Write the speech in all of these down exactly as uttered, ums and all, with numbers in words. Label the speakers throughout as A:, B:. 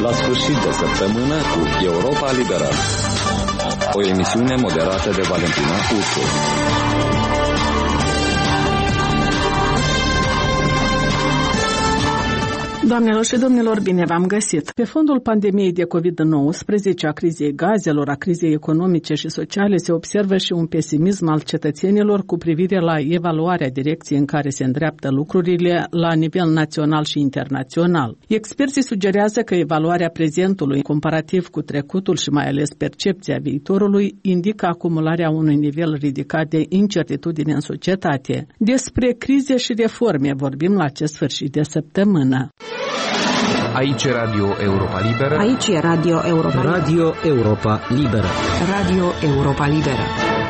A: la sfârșit de săptămână cu Europa Liberă. O emisiune moderată de Valentina Ursu.
B: Doamnelor și domnilor, bine v-am găsit! Pe fondul pandemiei de covid nouăsprezece, a crizei gazelor, a crizei economice și sociale, se observă și un pesimism al cetățenilor cu privire la evaluarea direcției în care se îndreaptă lucrurile la nivel național și internațional. Experții sugerează că evaluarea prezentului, comparativ cu trecutul și mai ales percepția viitorului, indică acumularea unui nivel ridicat de incertitudine în societate. Despre crize și reforme vorbim la acest sfârșit de săptămână.
C: Aici e Radio Europa Liberă.
D: Aici e Radio Europa Liberă.
E: Radio Europa Liberă.
D: Radio Europa Liberă.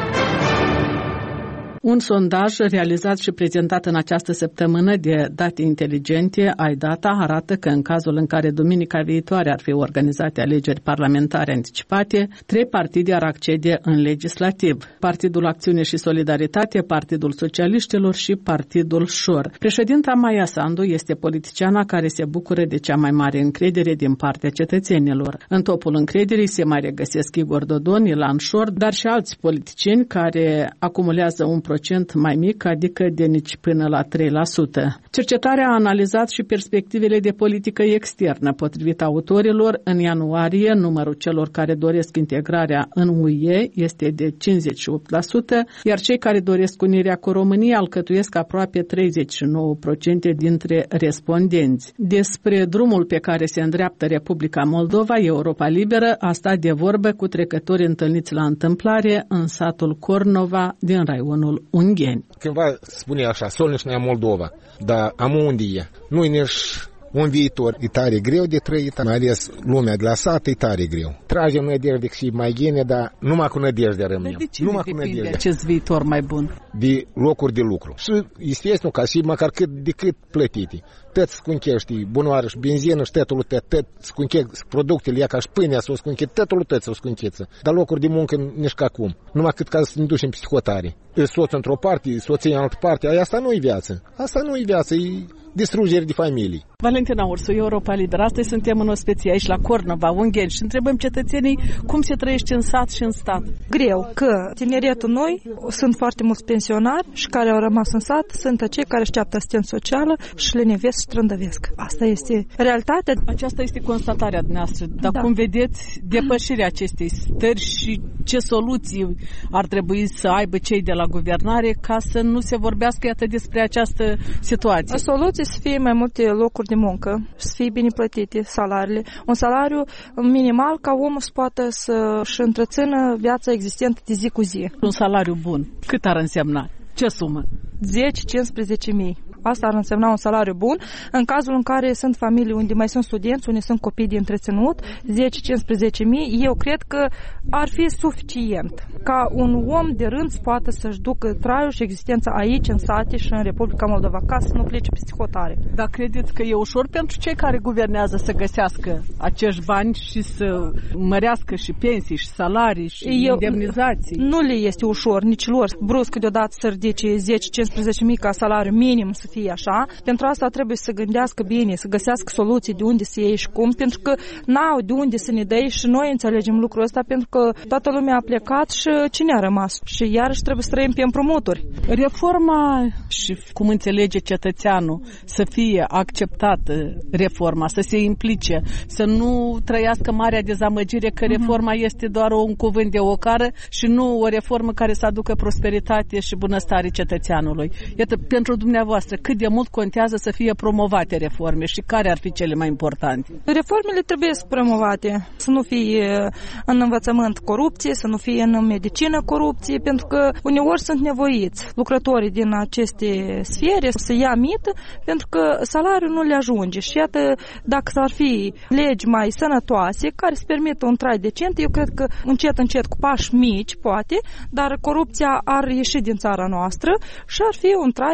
B: Un sondaj realizat și prezentat în această săptămână de Date Inteligente, iData, arată că în cazul în care duminica viitoare ar fi organizate alegeri parlamentare anticipate, trei partide ar accede în legislativ: Partidul Acțiune și Solidaritate, Partidul Socialiștilor și Partidul Șor. Președinta Maia Sandu este politiciana care se bucură de cea mai mare încredere din partea cetățenilor. În topul încrederii se mai regăsesc Igor Dodon, Ilan Șor, dar și alți politicieni care acumulează un procent mai mic, adică de nici până la trei la sută. Cercetarea a analizat și perspectivele de politică externă. Potrivit autorilor, în ianuarie, numărul celor care doresc integrarea în U E este de cincizeci și opt la sută, iar cei care doresc unirea cu România alcătuiesc aproape treizeci și nouă la sută dintre respondenți. Despre drumul pe care se îndreaptă Republica Moldova, Europa Liberă a stat de vorbă cu trecători întâlniți la întâmplare în satul Cornova din raionul Ungheni.
F: Cândva spune așa, Solnișnea Moldova, dar am unde e? Nu-i nici un viitor. E tare greu de trăit, mai ales lumea de la sat e tare greu. Tragem nădejde și mai gine, dar numai cu nădejde rămânem.
B: De ce numai depinde de acest viitor mai bun?
F: De locuri de lucru. Și este ca și măcar cât de cât plătite. Tăți scunchești bunoară și benzină și tătul tăt, tăt scunche productele, ea ca și pâinea să o scunche, tătul tăt să o scuncheță. Dar locuri de muncă nici ca cum. Numai cât ca să ne ducem psihotare. Soț într-o parte, soția în altă parte, asta nu e viață. Asta nu e viață, e distrugere de familii.
B: Valentina Ursu, Europa Liberă. Astăzi suntem în ospecie aici la Cornova, Ungheni, și întrebăm cetățenii cum se trăiește în sat și în stat.
G: Greu, că tineretul noi sunt foarte mulți pensionari și care au rămas în sat sunt acei care așteaptă asistență socială și le nevesc și trândăvesc. Asta este realitatea.
B: Aceasta este constatarea noastră. Dar da. Cum vedeți depășirea acestei stări și ce soluții ar trebui să aibă cei de la guvernare ca să nu se vorbească iată despre această situație?
G: Soluții să fie mai multe locuri de muncă, să fie bine plătite salariile, un salariu minimal ca omul să poată să-și întrețină viața existentă de zi cu zi.
B: Un salariu bun, cât ar însemna? Ce sumă?
G: zece-cincisprezece mii. Asta ar însemna un salariu bun. În cazul în care sunt familii unde mai sunt studenți, unde sunt copii de întreținut, zece-cincisprezece mii, eu cred că ar fi suficient ca un om de rând să poată să-și ducă traiul și existența aici, în sate și în Republica Moldova, ca să nu plece peste hotare.
B: Dar credeți că e ușor pentru cei care guvernează să găsească acești bani și să mărească și pensii și salarii și eu, indemnizații?
G: Nu le este ușor nici lor brusc deodată să ridice zece-cincisprezece mii ca salariu minim să fie așa. Pentru asta trebuie să gândească bine, să găsească soluții de unde să iei și cum, pentru că n-au de unde să ne dai și noi înțelegem lucrul ăsta, pentru că toată lumea a plecat și cine a rămas? Și iarăși trebuie să trăim pe împrumuturi.
B: Reforma și cum înțelege cetățeanul să fie acceptată reforma, să se implice, să nu trăiască marea dezamăgire că reforma este doar un cuvânt de ocară și nu o reformă care să aducă prosperitate și bunăstare cetățeanului. Iată, pentru dumneavoastră, cât de mult contează să fie promovate reforme și care ar fi cele mai importante?
G: Reformele trebuie să promovate, să nu fie în învățământ corupție, să nu fie în medicină corupție, pentru că uneori sunt nevoiți lucrătorii din aceste sfere să ia mită, pentru că salariul nu le ajunge. Și iată, dacă s-ar fi legi mai sănătoase care să permită un trai decent, eu cred că încet, încet, cu pași mici, poate, dar corupția ar ieși din țara noastră și ar fi un trai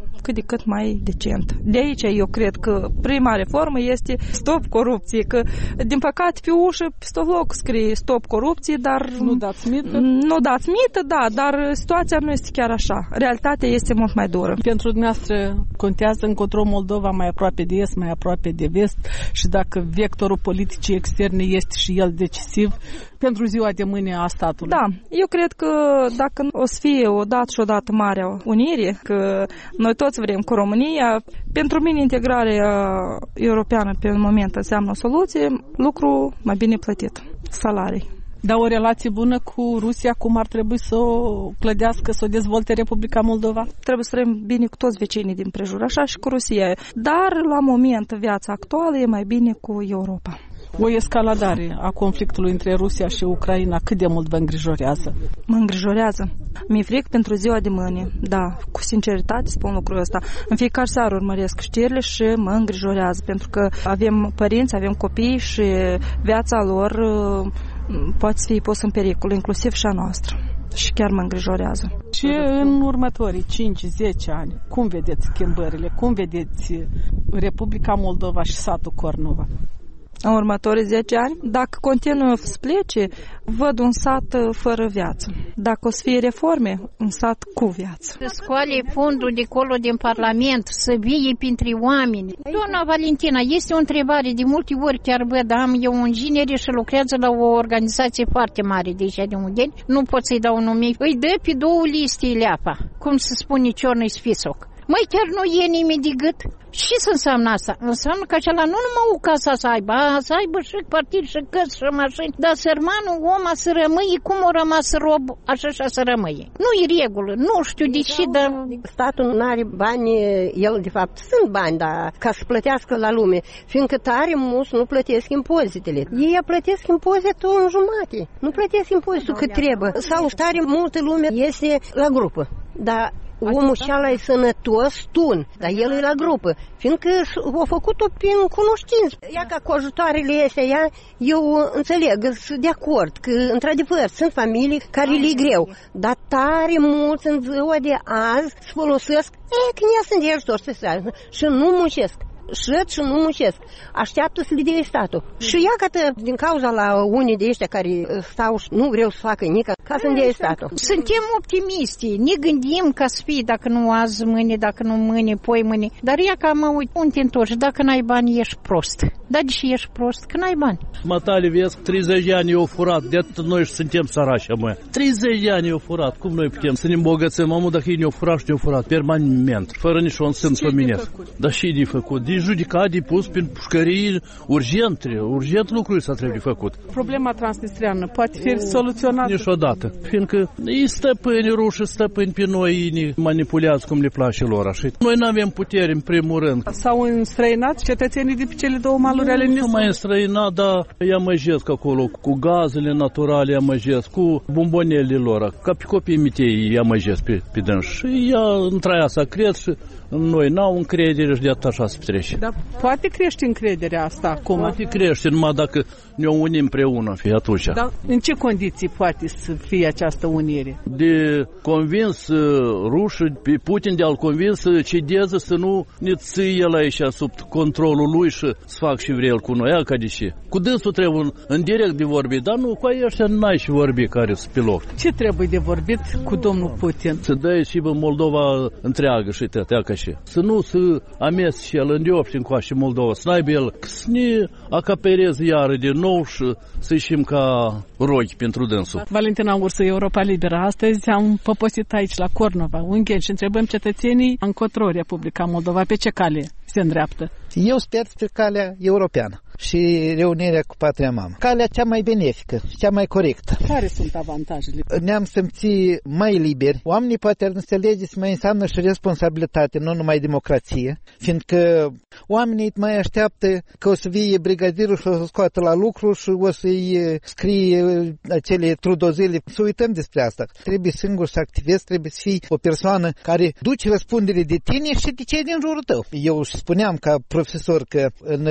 G: cât de cât mai decent. De aici eu cred că prima reformă este stop corupție, că din păcate pe ușă, pe stoloc scrie stop corupție, dar
B: nu dați mită?
G: Nu dați mită, da, dar situația nu este chiar așa. Realitatea este mult mai dură.
B: Pentru dumneavoastră contează încotro Moldova mai aproape de est, mai aproape de vest și dacă vectorul politicii externe este și el decisiv pentru ziua de mâine a statului?
G: Da, eu cred că dacă o să fie odată și odată Marea Unire, că noi toți vrem cu România, pentru mine integrarea europeană pe un moment înseamnă o soluție, lucru mai bine plătit, salarii.
B: Dar o relație bună cu Rusia, cum ar trebui să o clădească, să o dezvolte Republica Moldova?
G: Trebuie să trăim bine cu toți vecinii din prejur, așa și cu Rusia. Dar la moment, viața actuală e mai bine cu Europa.
B: O escaladare a conflictului între Rusia și Ucraina, cât de mult vă îngrijorează?
G: Mă îngrijorează. Mi-e fric pentru ziua de mâine. Da, cu sinceritate spun lucrul ăsta. În fiecare seară urmăresc știrile și mă îngrijorează, pentru că avem părinți, avem copii și viața lor poate fi pusă în pericol, inclusiv și a noastră. Și chiar mă îngrijorează.
B: Și în următorii cinci zece ani, cum vedeți schimbările? Cum vedeți Republica Moldova și satul Cornova?
G: În următorii zece ani, dacă continuă să plece, văd un sat fără viață. Dacă o să fie reforme, un sat cu viață.
E: Să scoale fondul de acolo din Parlament, să vie printre oameni. Doamna Valentina, este o întrebare, de multe ori chiar văd, am eu un inginere și lucrează la o organizație foarte mare de aici de Ungeni, nu pot să-i dau nume, îi dă pe două liste leapa, cum se spune ciornă-i sfisoc. Măi, chiar nu e nimic de gât? Ce înseamnă asta? Înseamnă că acela nu numai o casă să aibă, a, să aibă și partid, și căți, și mașini, dar sărmanul om a să rămâie, cum o rămas rob, așa și să rămâie. Nu e regulă, nu știu de ce, dar...
H: Statul nu are bani, el de fapt sunt bani, dar ca să plătească la lume, fiindcă tare mulți nu plătesc impozitele. Ei plătesc impozitul în jumate, nu plătesc impozitul cât trebuie. Sau tare multă lume este la grupă, dar... Omul ceala e sănătos, tun, dar el e la grupă, fiindcă a făcut-o prin cunoștință. Ia ca cu ajutoarele astea, ea, eu înțeleg, sunt de acord, că într-adevăr sunt familii care le e greu, dar tare mulți în ziua de azi se folosesc, e, când ea sunt de ajutor și nu muncesc. Șăt și nu muncesc. Așteaptă să le dea statul. Și ia că din cauza la unii de ăștia care stau și nu vreau să facă nică, ca să-mi dea statul.
E: Suntem optimiști, ne gândim ca să fie, dacă nu azi, mâine, dacă nu mâine, poi mâine. Dar ia că mă uit, unde te întorci, dacă n-ai bani, ești prost. Dar de ce ești prost? Că n-ai bani.
I: Matale, vezi, treizeci de ani i-au furat, de atât noi suntem sărași, mă. treizeci de ani i-au furat, cum noi putem să ne îmbogățăm? Mamă, dacă ei ne-au furat și ne-au furat permanent, fără niciun sens omenesc. Dar și de făcut? De judicat, de pus prin pușcării, urgent, urgent lucruri s-a trebuit făcut.
B: Problema transnistreană poate fi soluționată?
I: Niciodată, fiindcă ei stăpâni ruși, stăpâni pe noi, ei ne manipulează cum le place lor, așa. Noi nu avem putere, în primul rând.
B: S-au înstrăinat cetățenii de pe cele două maluri ale Nistru?
I: Nu mai înstrăinat, dar îi amăjesc acolo, cu gazele naturale îi amăjesc, cu bombonelele lor, ca pe copiii mitei îi amăjesc pe, pe dâns. Și ea într-aia s-a cred și noi n-au încredere și de atât așa se petrece.
B: Dar poate crește încrederea asta acum?
I: Poate crește, numai dacă ne unim împreună, fie atunci.
B: Dar în ce condiții poate să fie această unire?
I: De convins rușii, pe Putin de a-l convins să cedeze, să nu ne ții el aici sub controlul lui și să fac și vrei el cu noi, ca de ce? Cu dânsul trebuie în, în direct de vorbit, dar nu, cu ăștia n-ai și vorbi care sunt pe loc.
B: Ce trebuie de vorbit cu domnul Putin?
I: Să dai și în Moldova întreagă și tătea ca și. Să nu să amesi și el îndeopște încoace Moldova, să n-aibă el, să ne acapereze iară de nou și să ieșim ca rochi pentru dânsul.
B: Valentina Ursă, Europa Liberă. Astăzi am poposit aici la Cornova, Ungheni, și întrebăm cetățenii încotro Republica Moldova, pe ce cale se îndreaptă?
J: Eu sper pe calea europeană și reunirea cu patria mamă. Calea cea mai benefică, cea mai corectă.
B: Care sunt avantajele?
J: Ne-am simțit mai liberi. Oamenii poate ar înțelege să mai înseamnă și responsabilitate, nu numai democrație, fiindcă oamenii mai așteaptă că o să vie brigadirul și o să scoată la lucru și o să-i scrie acele trudozele. Să uităm despre asta. Trebuie singur să activezi, trebuie să fii o persoană care duce răspundere de tine și de cei din jurul tău. Eu spuneam ca profesor că în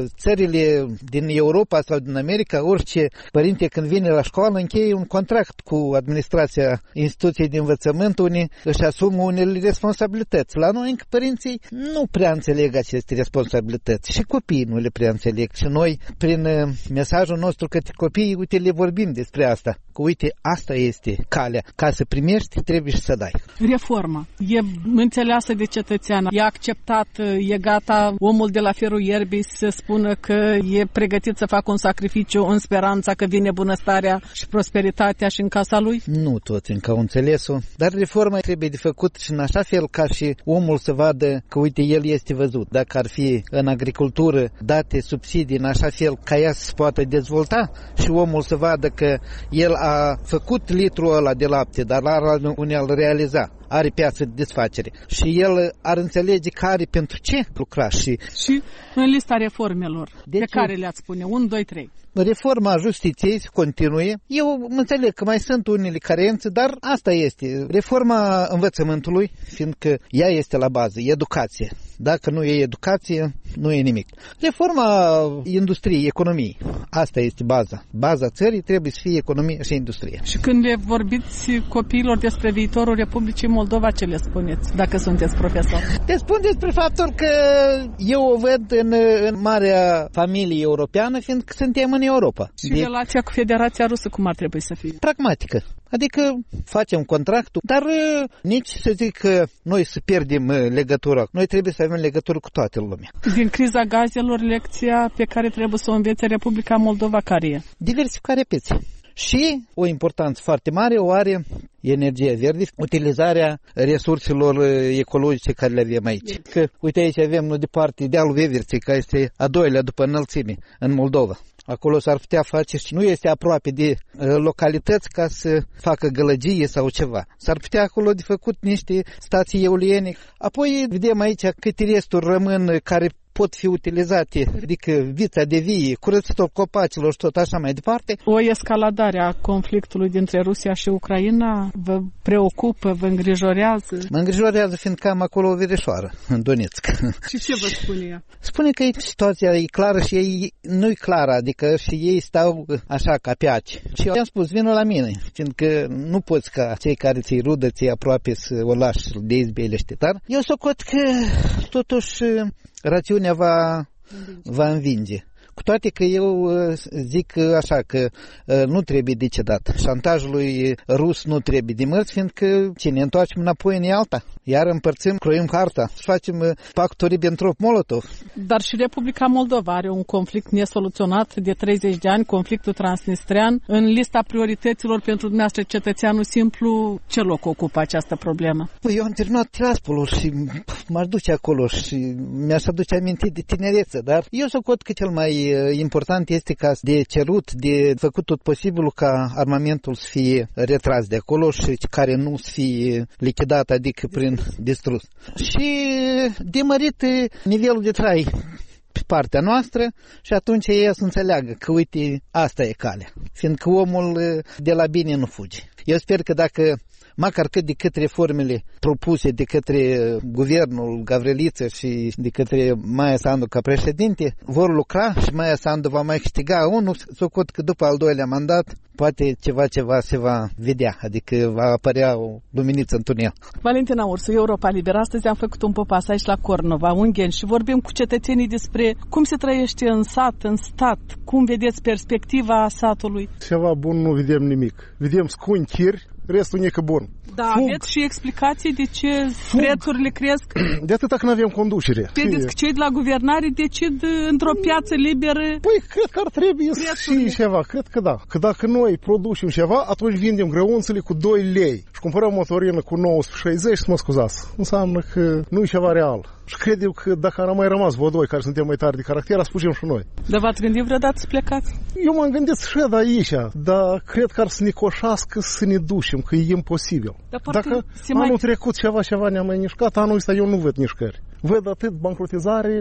J: țările din Europa sau din America, orice părinte când vine la școală încheie un contract cu administrația instituției de învățământ, unii își asumă unele responsabilități. La noi încă părinții nu prea înțeleg aceste responsabilități și copiii nu le prea înțeleg. Și noi, prin mesajul nostru către copii, uite, le vorbim despre asta. Că uite, asta este calea. Ca să primești, trebuie să dai.
B: Reforma e înțeleasă de cetățean, e acceptat, e gata omul de la ferul ierbii să spună că e pregătit să facă un sacrificiu în speranța că vine bunăstarea și prosperitatea și în casa lui?
J: Nu toți încă au înțeles-o, dar reforma trebuie de făcut și în așa fel ca și omul să vadă că uite, el este văzut. Dacă ar fi în agricultură date subsidii în așa fel ca ea să se poată dezvolta și omul să vadă că el a făcut litrul ăla de lapte, dar ar unde-l realiza. Are piață de desfacere și el ar înțelege că are pentru ce lucra. Și,
B: și în lista reformelor de pe ce? Care le-ați spune? unu, doi, trei.
J: Reforma justiției se continue. Eu înțeleg că mai sunt unele carențe, dar asta este. Reforma învățământului, fiindcă ea este la bază, educație. Dacă nu e educație, nu e nimic. Reforma industriei, economiei, asta este baza. Baza țării trebuie să fie economie și industrie.
B: Și când le vorbiți copiilor despre viitorul Republicii Moldova, ce le spuneți, dacă sunteți profesor?
J: Le spun despre faptul că eu o văd în, în marea familie europeană, fiindcă suntem în Europa.
B: Și de... relația cu Federația Rusă cum ar trebui să fie?
J: Pragmatică. Adică facem contractul, dar nici să zic că noi să pierdem legătura. Noi trebuie să avem legătură cu toată lumea.
B: Din criza gazelor, lecția pe care trebuie să o învețe Republica Moldova care e?
J: Diversificarea pieței. Și o importanță foarte mare o are energia verde, utilizarea resurselor ecologice care le avem aici. Că, uite, aici avem nu departe dealul Veverței, care este a doilea după înălțime în Moldova. Acolo s-ar putea face și nu este aproape de localități ca să facă gălăgie sau ceva. S-ar putea acolo de făcut niște stații eoliene. Apoi vedem aici câte resturi rămân care pot fi utilizate, adică vița de vie, curățitor copacilor și tot așa mai departe.
B: O escaladare a conflictului dintre Rusia și Ucraina vă preocupă, vă îngrijorează?
J: Mă îngrijorează fiindcă am acolo o verișoară în Donetsk.
B: Și ce vă spune ea?
J: Spune că situația e clară și ei nu-i clară, adică și ei stau așa ca pe aci. Și eu am spus, vină la mine, fiindcă nu poți ca cei care ți-i rudă, ți-i aproape să o lași de izbelește. Dar eu socot că totuși rațiunea va, va învinge. Cu toate că eu zic așa că nu trebuie decedat. Șantajul lui rus nu trebuie de mărți, fiindcă ce ne întoarcem înapoi în alta. Iar împărțim, croim harta și facem pactul Ribbentrop-Molotov.
B: Dar și Republica Moldova are un conflict nesoluționat de treizeci de ani, conflictul transnistrean. În lista priorităților pentru dumneavoastră, cetățeanul simplu, ce loc ocupă această problemă?
J: Păi eu am terminat Tiraspolul și m-aș duce acolo și mi-aș aduce aminte de tinerețe, dar eu socot că cel mai important este ca de cerut, de făcut tot posibilul ca armamentul să fie retras de acolo și care nu să fie lichidat, adică prin distrus. Și de mărit nivelul de trai pe partea noastră și atunci ei să înțeleagă că uite, asta e calea. Fiindcă omul de la bine nu fuge. Eu sper că dacă măcar cât de cât reformele propuse de către guvernul Gavriliță și de către Maia Sandu ca președinte vor lucra și Maia Sandu va mai câștiga unul, socot că după al doilea mandat poate ceva, ceva se va vedea, adică va apărea o luminiță în tunel.
B: Valentina Ursu, Europa Liberă. Astăzi am făcut un popas aici la Cornova, Ungheni, și vorbim cu cetățenii despre cum se trăiește în sat, în stat, cum vedeți perspectiva satului.
K: Ceva bun nu vedem nimic. Vedem scunchiri, restul nică bun.
B: Da, Fug. Aveți și explicații de ce Fug. prețurile cresc?
K: De atâta că nu avem conducere.
B: Credeți că cei de la guvernare decid într-o piață liberă?
K: Păi, cred că ar trebui și ceva, cred că da. Că dacă noi producem ceva, atunci vindem grăunțele cu doi lei și cumpărăm motorină cu nouăsprezece șaizeci, mă scuzați. Înseamnă că nu e ceva real. Și cred eu că dacă ar mai rămas vă doi care suntem mai tari de caracter, spujim și noi.
B: Dar v-ați gândit vreodată să plecați?
K: Eu m-am gândit și de aici, dar cred că ar să ne coșească să ne ducem, că e imposibil. Dacă anul mai... trecut ceva, ceva ne-a mai mișcat, anul ăsta eu nu văd mișcări. Văd atât bankrotizare,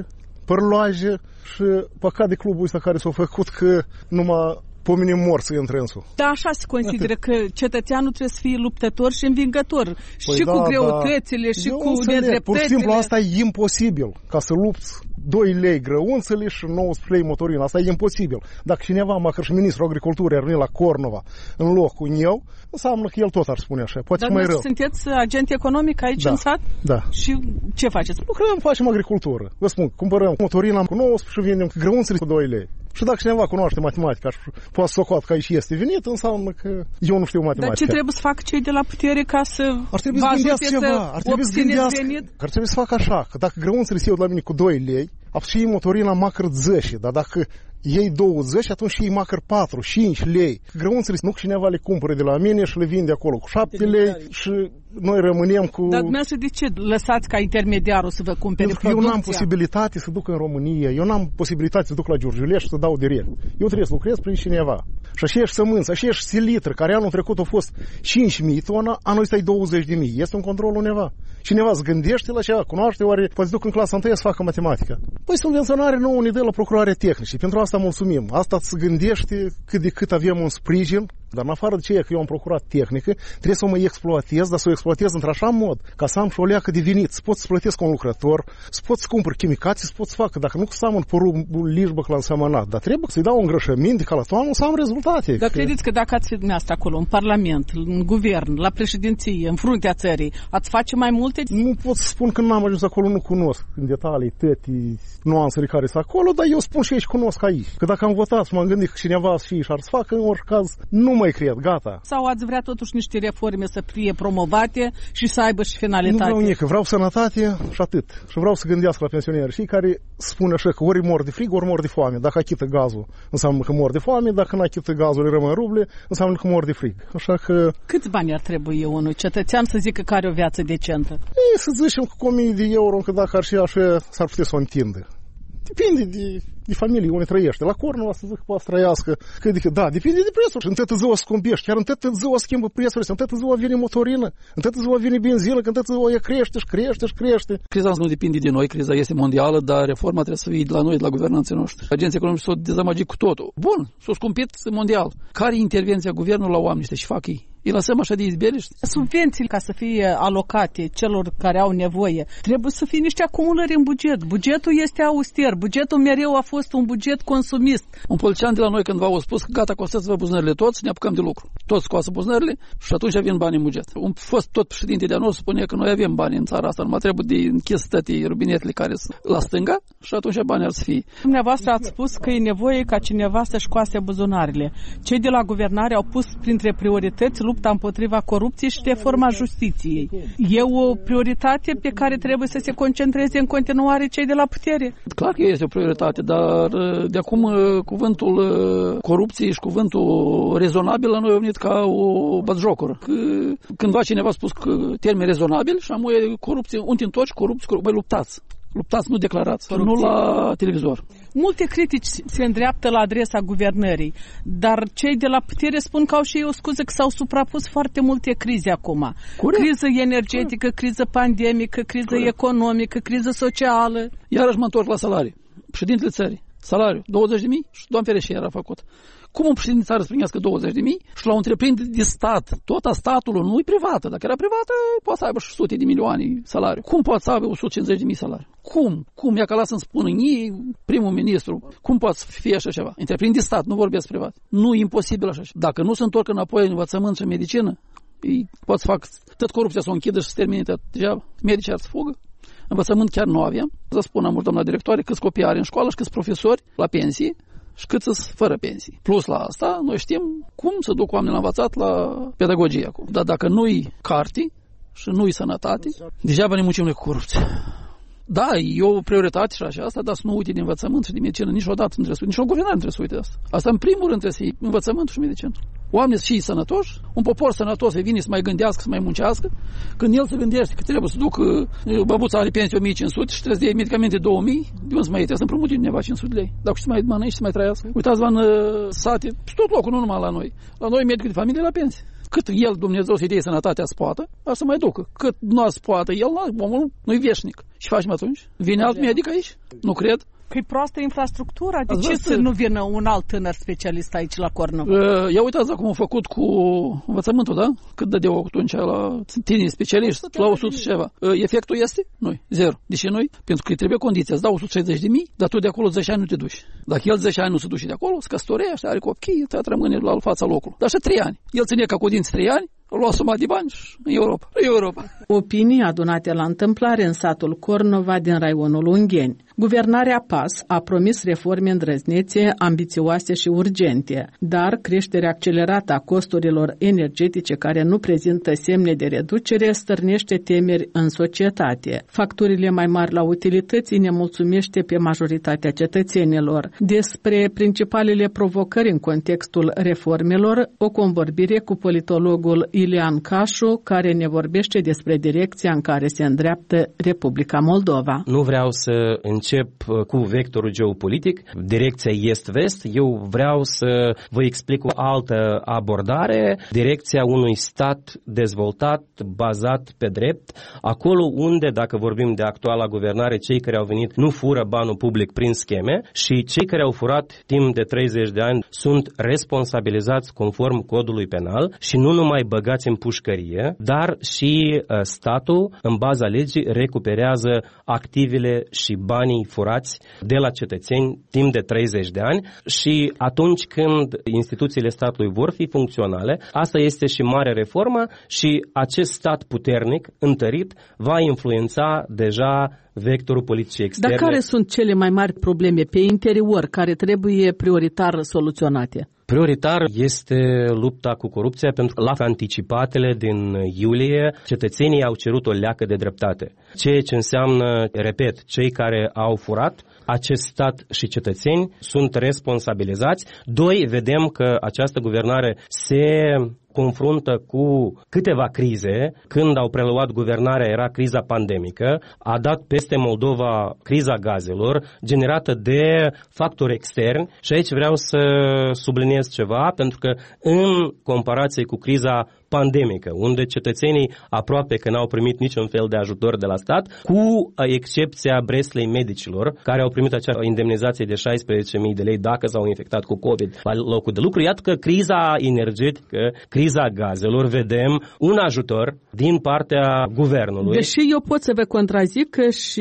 K: părloaje și păcat de clubul ăsta care s-a făcut că numai pomeni morți în trânsul.
B: Da, așa se consideră că cetățeanul trebuie să fie luptător și învingător.
K: Păi
B: și
K: da,
B: cu greutățile,
K: da.
B: și
K: Eu
B: cu
K: înțeleg.
B: nedreptățile.
K: Pur și simplu asta e imposibil. Ca să lupți doi lei grăunțele și nouăsprezece lei motorină. Asta e imposibil. Dacă cineva, măcar și ministrul agriculturii, ar veni la Cornova în locul eu, înseamnă că el tot ar spune așa. Poate
B: Dar
K: mai
B: noi
K: rău.
B: sunteți agent economic aici
K: Da.
B: în sat?
K: Da.
B: Și ce faceți?
K: Lucrăm, facem agricultură. Vă spun, cumpărăm motorina cu nouăsprezece și vindem grăunțele cu doi lei. Și dacă cineva cunoaște matematica și poate să o coată că aici este venit, înseamnă că eu nu știu matematica.
B: Dar ce trebuie să facă cei de la putere ca să
K: ar trebui
B: vă
K: să
B: ajute
K: gândească ceva. Ar trebui să gândească.
B: venit?
K: Ar trebui să facă așa, că dacă grăunțele se iau de la mine cu doi lei, atunci și motorina măcar zece, dar dacă ei douăzeci, atunci și ei măcar patru, cinci lei. Grăunțele nu cineva le cumpără de la mine și le vinde acolo cu șapte lei și noi rămânem cu...
B: Dar dumneavoastră de ce lăsați ca intermediarul să vă cumpere
K: Pentru că eu n-am
B: producția?
K: posibilitate să duc în România, eu n-am posibilitate să duc la Giurgiulești și să dau direct. Eu trebuie să lucrez prin cineva. Și aceeași sămânță, aceeași silitră, care anul trecut a fost cinci mii tona, anul ăsta e douăzeci de mii. Este un control undeva. Cineva se gândește la ceva, cunoaște, oare poate duc în clasa întâia să facă matematică. Păi subvenționare nouă ne dă la procurare tehnice. Pentru asta mulțumim. Asta se gândește cât de cât avem un sprijin. Dar în afară de ceea că eu am procurat tehnică, trebuie să o mă exploatez, dar să o exploatez într-așa mod ca să am și o leacă de venit. Să pot să plătesc un lucrător, să pot să cumpăr chimicații, să pot să facă. Dacă nu să am un porumbul lișbăc la însemănat, dar trebuie să-i dau îngrășăminte ca la toamnă să am rezultate.
B: Dar
K: că...
B: credeți că dacă ați fi dumneavoastră acolo, în Parlament, în guvern, la președinție, în fruntea țării, ați face mai multe?
K: Nu pot să spun că n-am ajuns acolo, nu cunosc în detalii toate nuanțele care sunt acolo, dar eu spun și aici cunosc aici. Că dacă am votat și m-am gândit că cineva și ar să facă, în orice caz, nu mai cred, gata.
B: Sau ați vrea totuși niște reforme să fie promovate și să aibă și finalitate?
K: Nu vreau nici, vreau sănătate și atât. Și vreau să gândească la pensioneri. Și care spun așa că ori mor de frig, ori mor de foame. Dacă achită gazul, înseamnă că mor de foame, dacă nu achită gazul, îi rămân ruble, înseamnă că mor de frig. Așa că...
B: Câți bani ar trebui unui cetățean să zică că are o viață decentă?
K: Ei, să zicem că cu o mie de euro, că dacă ar fi așa, s-ar putea să o întindă. Depinde de, de familie unde trăiește. La Cornova să zic că poate să trăiască. Că adică, da, depinde de prețuri. Și în tătă ziua scumpești. Chiar în tătă ziua schimbă prețurile. În tătă ziua vine motorină. În tătă ziua vine benzină. Că în tătă ziua ea crește și crește și crește.
L: Criza nu depinde de noi. Criza este mondială, dar reforma trebuie să fie de la noi, de la guvernanții noștri. Agenții economici s-au dezamăgit cu totul. Bun, s-au scumpit mondial. Care e intervenția guvernului la oameni ăștia și fac ei? Îi lăsăm așa de izbeliști?
B: Subvențiile, ca să fie alocate celor care au nevoie, trebuie să fie niște acumulări în buget. Bugetul este auster. Bugetul mereu a fost un buget consumist.
L: Un politician de la noi cândva a spus că gata, costați-vă buzunările toți, ne apucăm de lucru. Toți scoasă buzunările și atunci avem bani în buget. Un fost tot președinte de-a nostru spune că noi avem bani în țara asta, numai trebuie de închis toate rubinetele care sunt la stânga și atunci bani ar să fie.
B: Dumneavoastră ați spus că e nevoie ca cineva să-și coase buzunarele. Cei de la guvernare au pus printre priorități lupta împotriva corupției și reforma justiției. E o prioritate pe care trebuie să se concentreze în continuare cei de la putere?
L: Clar că este o prioritate, dar de acum cuvântul corupție și cuvântul rezonabil la noi a venit ca o batjocură. Cândva cineva a spus că termen rezonabil și amu e corupție, unde întorci corupți, corupți, luptați. Luptați, nu declarați, corupție. Nu la televizor.
B: Multe critici se îndreaptă la adresa guvernării, dar cei de la putere spun că au și ei o scuză că s-au suprapus foarte multe crize acum. Corect. Criză energetică, Corect. Criză pandemică, criză Corect. Economică, criză socială.
L: Iarăși mă întorc la salarii. Președintele țării, salariu, douăzeci de mii și Doamne ferește era făcut. Cum un președinte țară să primească douăzeci de mii și la o întreprindere de stat, tot a statului, nu e privată. Dacă era privată, poate să aibă și sute de milioane salariu. Cum poate să aibă o sută cincizeci de mii salariu? Cum? Cum? Ia că lasă să-mi spună ei, primul ministru, cum poate să fie așa ceva? Întreprindere de stat, nu vorbesc privat. Nu e imposibil așa ceva. Dacă nu se întorc înapoi în învățământ și în medicină, ei pot să fac tot corupția să o închidă și să termine tot degeaba. Medicii ar să fugă. Învățământ chiar nu aveam. Să spună mult, doamna directoare, câți copii are în școală și câți profesori la pensie și cât sunt fără pensii. Plus la asta, noi știm cum să duc oamenii la învățat la pedagogie acum. Dar dacă nu-i carte și nu-i sănătate, degeaba ne muncim noi cu corupție. Da, e o prioritate și așa asta, dar să nu uite de învățământ și de medicină niciodată nu trebuie să uite. Nici o guvernare nu trebuie să uite asta. Asta în primul rând trebuie să fie învățământ și medicină. Oamenii și sănătoși, un popor sănătos să vine să mai gândească, să mai muncească, când el se gândește că trebuie să ducă băbuța are pensie o mie cinci sute și trebuie să iei medicamente două mii, de unde să mai iei? Trebuie să împrumuti cineva cinci sute de lei. Dacă și să mai mănânci și să mai trăiască. Uitați-vă în sate, și tot locul, nu numai la noi. La noi medicul de familie la pensie. Cât el, Dumnezeu, să-i dea sănătatea să poată, ar să mai ducă. Cât nu să poată, el, omul nu-i veșnic. Și facem atunci? Vine alt medic aici? Nu cred.
B: Că e proastă infrastructura? De
L: Ați
B: ce
L: văzut?
B: să nu vină un alt tânăr specialist aici la Cornova?
L: Uh, ia uitați cum au făcut cu învățământul, da? Cât dădeau atunci la tineri specialiști? La o sută și ceva. Uh, efectul este? Nu, zero. De ce nu? Pentru că îi trebuie condiția. Îți dau o sută șaizeci de mii, dar tu de acolo zece ani nu te duci. Dacă el zece ani nu se duce de acolo, se căsătorește, are copii, te rămâne la fața locului. Dar și trei ani. El ține ca cu dinți trei ani, lua suma de bani și în Europa. În Europa.
B: Opinii adunate la întâmplare în satul Cornova din raionul Ungheni. Guvernarea P A S a promis reforme îndrăznețe, ambițioase și urgente, dar creșterea accelerată a costurilor energetice care nu prezintă semne de reducere stârnește temeri în societate. Facturile mai mari la utilități îi nemulțumește pe majoritatea cetățenilor. Despre principalele provocări în contextul reformelor, o convorbire cu politologul Ilean Cașu, care ne vorbește despre direcția în care se îndreaptă Republica Moldova.
M: Nu vreau să încep cu vectorul geopolitic, direcția est-vest, eu vreau să vă explic o altă abordare, direcția unui stat dezvoltat, bazat pe drept, acolo unde, dacă vorbim de actuala guvernare, cei care au venit nu fură banul public prin scheme și cei care au furat timp de treizeci de ani sunt responsabilizați conform codului penal și nu numai băgați în pușcărie, dar și uh, statul, în baza legii, recuperează activele și banii furați de la cetățeni timp de treizeci de ani și atunci când instituțiile statului vor fi funcționale, asta este și mare reformă și acest stat puternic, întărit, va influența deja vectorul politicii externe.
B: Dar care sunt cele mai mari probleme pe interior care trebuie prioritar soluționate?
M: Prioritar este lupta cu corupția, pentru că la anticipatele din iulie cetățenii au cerut o leacă de dreptate. Ceea ce înseamnă, repet, cei care au furat, acest stat și cetățeni sunt responsabilizați. Doi, vedem că această guvernare se confruntă cu câteva crize. Când au preluat guvernarea era criza pandemică, a dat peste Moldova criza gazelor, generată de factori externi și aici vreau să subliniez ceva, pentru că în comparație cu criza pandemică, unde cetățenii aproape că n-au primit niciun fel de ajutor de la stat, cu excepția Breslei medicilor, care au primit acea indemnizație de șaisprezece mii de lei dacă s-au infectat cu COVID la locul de lucru. Iată că criza energetică, criza gazelor, vedem un ajutor din partea guvernului.
B: Deși eu pot să vă contrazic că și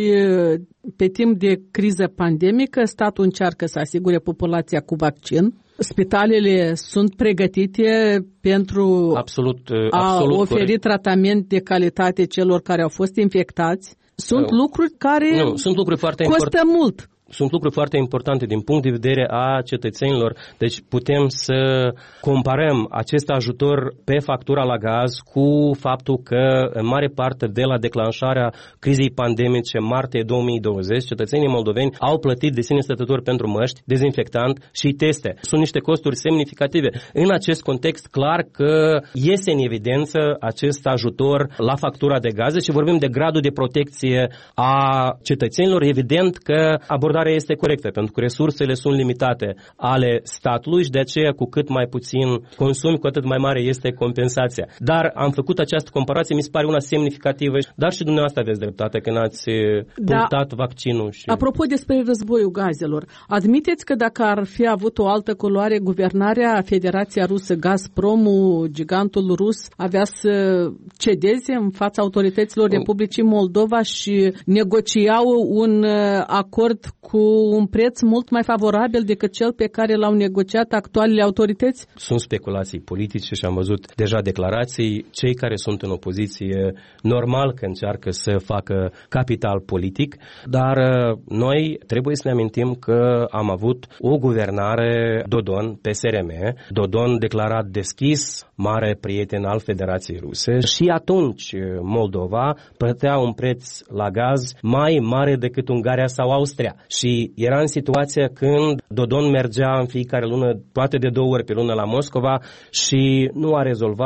B: pe timp de criză pandemică, statul încearcă să asigure populația cu vaccin. Spitalele sunt pregătite pentru
M: absolut,
B: a
M: absolut
B: oferi
M: corect.
B: tratament de calitate celor care au fost infectați. Sunt
M: nu.
B: lucruri care
M: nu, sunt lucruri foarte
B: costă
M: import-
B: mult.
M: Sunt lucruri foarte importante din punct de vedere a cetățenilor. Deci putem să comparăm acest ajutor pe factura la gaz cu faptul că în mare parte de la declanșarea crizei pandemice martie două mii douăzeci, cetățenii moldoveni au plătit de sine stătători pentru măști, dezinfectant și teste. Sunt niște costuri semnificative. În acest context, clar că iese în evidență acest ajutor la factura de gaze și vorbim de gradul de protecție a cetățenilor. Evident că abordarea este corectă, pentru că resursele sunt limitate ale statului și de aceea cu cât mai puțin consumi, cu atât mai mare este compensația. Dar am făcut această comparație, mi se pare una semnificativă, dar și dumneavoastră aveți dreptate când ați punctat da. vaccinul. Și...
B: Apropo despre războiul gazelor, admiteți că dacă ar fi avut o altă culoare, guvernarea Federația Rusă, Gazpromul, gigantul rus, avea să cedeze în fața autorităților Republicii Moldova și negociau un acord cu un preț mult mai favorabil decât cel pe care l-au negociat actualele autorități?
M: Sunt speculații politice și am văzut deja declarații. Cei care sunt în opoziție, normal că încearcă să facă capital politic, dar noi trebuie să ne amintim că am avut o guvernare Dodon, P S R M, Dodon declarat deschis, mare prieten al Federației Ruse și atunci Moldova plătea un preț la gaz mai mare decât Ungaria sau Austria. Și era în situația când Dodon mergea în fiecare lună, poate de două ori pe lună la Moscova și nu a rezolvat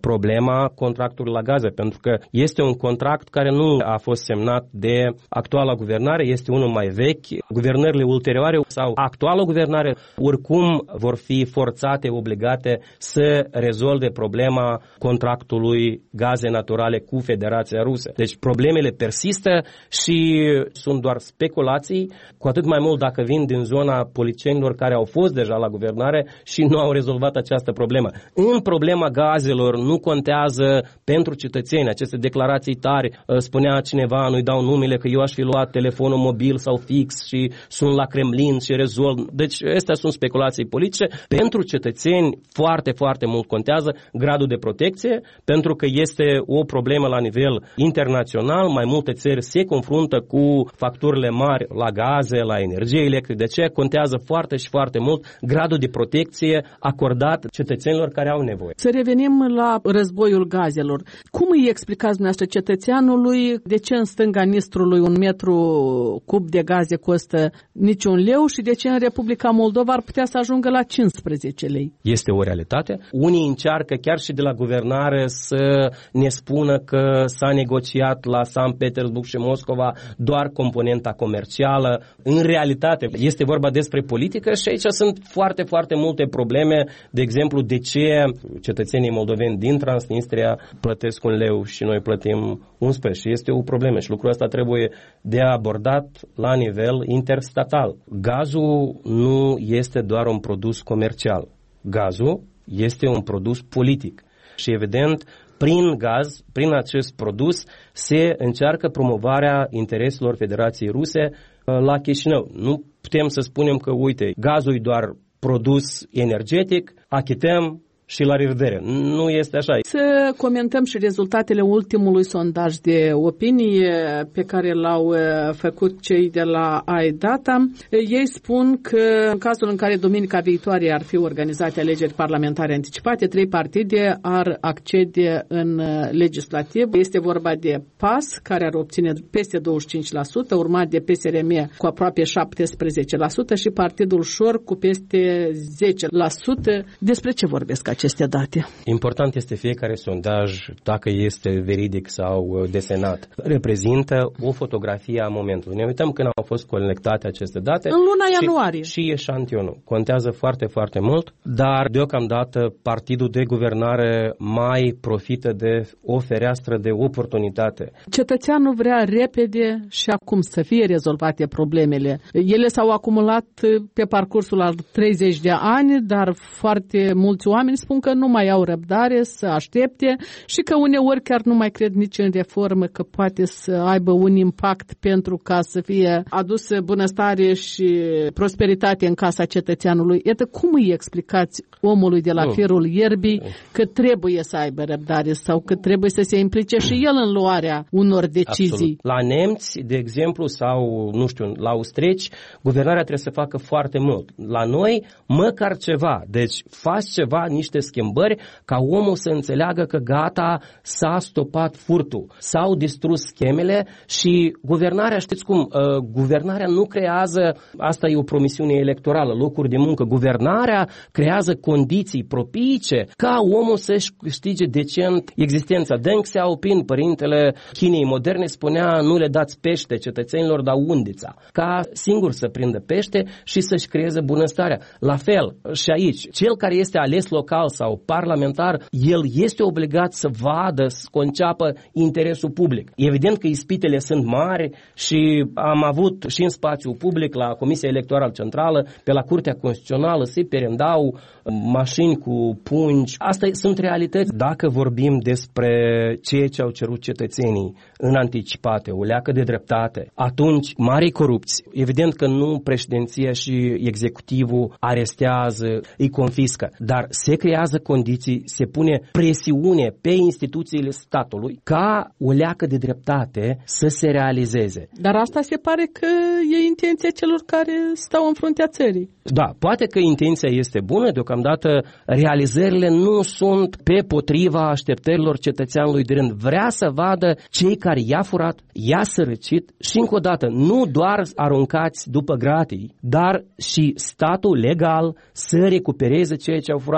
M: problema contractului la gaze, pentru că este un contract care nu a fost semnat de actuala guvernare, este unul mai vechi. Guvernările ulterioare sau actuala guvernare oricum vor fi forțate, obligate să rezolve problema contractului gaze naturale cu Federația Rusă. Deci problemele persistă și sunt doar speculații, cu atât mai mult dacă vin din zona politicienilor care au fost deja la guvernare și nu au rezolvat această problemă. În problema gazelor nu contează pentru cetățeni aceste declarații tari. Spunea cineva, nu-i dau numele, că eu aș fi luat telefonul mobil sau fix și sun la Kremlin și rezolv. Deci astea sunt speculații politice. Pentru cetățeni foarte, foarte mult contează gradul de protecție, pentru că este o problemă la nivel internațional. Mai multe țări se confruntă cu facturile mari la gaze, la energie electrică. De aceea contează foarte și foarte mult gradul de protecție acordat cetățenilor care au nevoie.
B: Să revenim la războiul gazelor. Cum îi explicați dumneavoastră cetățeanului de ce în stânga Nistrului un metru cub de gaze costă niciun leu și de ce în Republica Moldova ar putea să ajungă la cincisprezece lei?
M: Este o realitate. Unii încearcă chiar și de la guvernare să ne spună că s-a negociat la Sankt Petersburg și Moscova doar componenta comercială. În realitate este vorba despre politică și aici sunt foarte, foarte multe probleme. De exemplu, de ce cetățenii moldoveni din Transnistria plătesc un leu și noi plătim unsprezece? Și este o problemă și lucrul ăsta trebuie de abordat la nivel interstatal. Gazul nu este doar un produs comercial. Gazul este un produs politic și evident prin gaz, prin acest produs, se încearcă promovarea intereselor Federației Ruse la Chișinău. Nu putem să spunem că, uite, gazul e doar produs energetic, achităm și la revedere. Nu este așa.
B: Să comentăm și rezultatele ultimului sondaj de opinie pe care l-au făcut cei de la iData. Ei spun că în cazul în care duminica viitoare ar fi organizate alegeri parlamentare anticipate, trei partide ar accede în legislativ. Este vorba de P A S, care ar obține peste douăzeci și cinci la sută, urmat de P S R M cu aproape șaptesprezece la sută și Partidul Șor cu peste zece la sută. Despre ce vorbesc aceste date?
M: Important este fiecare sondaj, dacă este veridic sau desenat, reprezintă o fotografie a momentului. Ne uităm când au fost colectate aceste date.
B: În luna
M: și,
B: ianuarie.
M: Și eșantionul. Contează foarte, foarte mult, dar deocamdată partidul de guvernare mai profită de o fereastră de oportunitate.
B: Cetățeanul vrea repede și acum să fie rezolvate problemele. Ele s-au acumulat pe parcursul al treizeci de ani, dar foarte mulți oameni spun că nu mai au răbdare să aștepte și că uneori chiar nu mai cred nici în reformă că poate să aibă un impact pentru ca să fie adusă bunăstare și prosperitate în casa cetățeanului. Iată, cum îi explicați omului de la
M: nu.
B: firul ierbii că trebuie să aibă răbdare sau că trebuie să se implice și el în luarea unor decizii?
M: Absolut. La nemți, de exemplu, sau, nu știu, la austrieci, guvernarea trebuie să facă foarte mult. La noi, măcar ceva. Deci, faci ceva, niște schimbări, ca omul să înțeleagă că gata, s-a stopat furtul, s-au distrus schemele și guvernarea, știți cum, uh, guvernarea nu creează, asta e o promisiune electorală, locuri de muncă, guvernarea creează condiții propice ca omul să-și câștige decent existența. Deng Xiaoping, părintele Chinei moderne, spunea nu le dați pește cetățenilor, dar undița, ca singur să prindă pește și să-și creeze bunăstarea. La fel și aici, cel care este ales local sau parlamentar, el este obligat să vadă, să conceapă interesul public. Evident că ispitele sunt mari și am avut și în spațiul public, la Comisia Electorală Centrală, pe la Curtea Constituțională, se perendau mașini cu pungi. Asta sunt realități. Dacă vorbim despre ceea ce au cerut cetățenii în anticipate, o leacă de dreptate, atunci mari corupți, evident că nu președinția și executivul arestează, îi confiscă, dar se creează condiții, se pune presiune pe instituțiile statului ca o leacă de dreptate să se realizeze.
B: Dar asta se pare că e intenția celor care stau în fruntea țării.
M: Da, poate că intenția este bună, deocamdată realizările nu sunt pe potriva așteptărilor cetățeanului de rând. Vrea să vadă cei care i-a furat, i-a sărăcit și încă o dată, nu doar aruncați după gratii, dar și statul legal să recupereze ceea ce au furat. Pentru că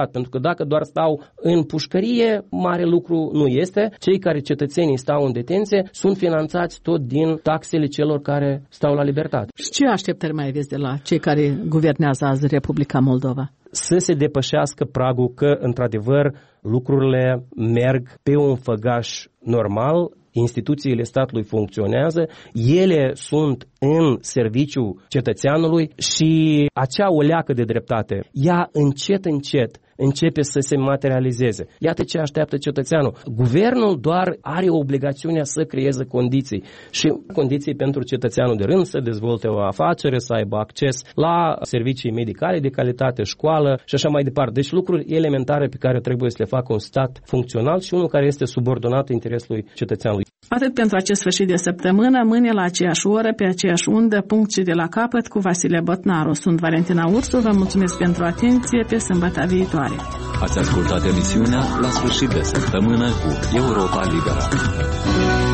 M: dacă doar stau în pușcărie, mare lucru nu este. Cei care cetățenii stau în detenție sunt finanțați tot din taxele celor care stau la libertate.
B: Și ce așteptări mai aveți de la cei care guvernează azi Republica Moldova?
M: Să se depășească pragul că, într-adevăr, lucrurile merg pe un făgaș normal, instituțiile statului funcționează, ele sunt în serviciul cetățeanului și acea oleacă de dreptate, ea încet, încet începe să se materializeze. Iată ce așteaptă cetățeanul. Guvernul doar are obligațiunea să creeze condiții și condiții pentru cetățeanul de rând să dezvolte o afacere, să aibă acces la servicii medicale de calitate, școală și așa mai departe. Deci lucruri elementare pe care trebuie să le facă un stat funcțional și unul care este subordonat interesului cetățeanului.
B: Atât pentru acest sfârșit de săptămână, mâine la aceeași oră, pe aceeași undă, punct și de la capăt cu Vasile Botnaru. Sunt Valentina Ursu, vă mulțumesc pentru atenție, pe sâmbătă viitoare.
A: Ați ascultat emisiunea La sfârșit de săptămână cu Europa Liberă.